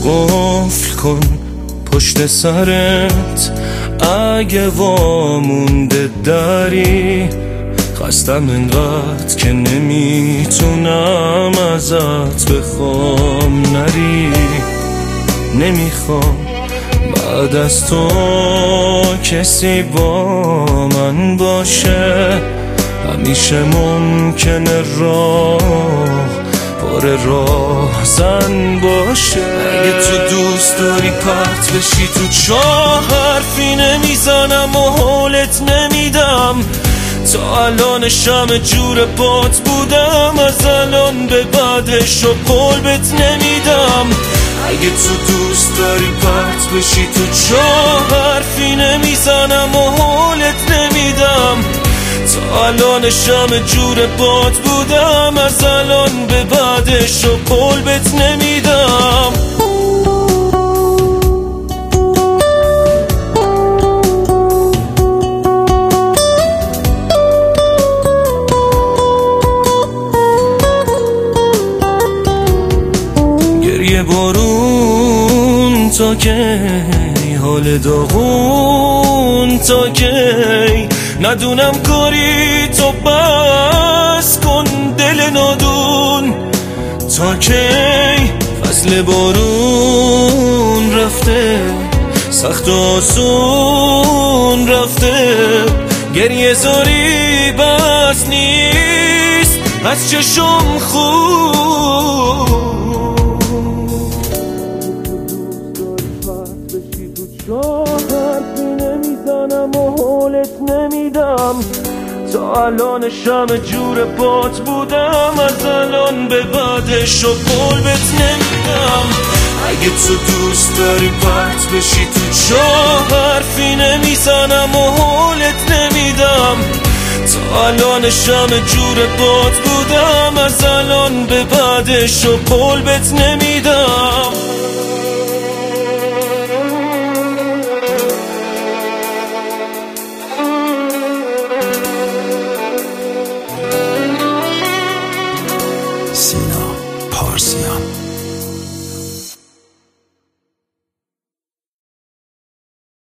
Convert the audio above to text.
قفل کن پشت سرت، اگه وامونده داری. خستم انقدر که نمیتونم ازت بخوام نری. نمیخوام بعد از تو کسی با من باشه. همیشه ممکنه راه پر راهزن باشه. اگه تو دوست داری پرت بشی تو چاه، حرفی نمیزنم و حالت نمیدم. تا الان شمع جور بات بودم، از الان به بعدش و قول بهت نمیدم. اگه تو دوست داری پرت بشی تو چاه، حرفی نمیزنم و حالت نمیدم. تا الان شمع جور بات بودم، از الان به بعدش و قول بهت نمیدم. گریه بارون تا کی، حال داغون تا کی. ندونم کاری تو بس کن دل نادون تا کی. فصل بارون رفته، سخت و آسون رفته. گریه زاری بس نیست از چشم خون. حرفی نمیزنم و حالت نمیدم. تا الان شمع جور بات بودم، از الان به بعدش و قول بهت نمیدم. اگه تو دوست داری پرت بشی تو چاه، حرفی نمیزنم و حالت نمیدم. تا الان شمع جور بات بودم، از الان به بعدش و قول بهت نمیدم.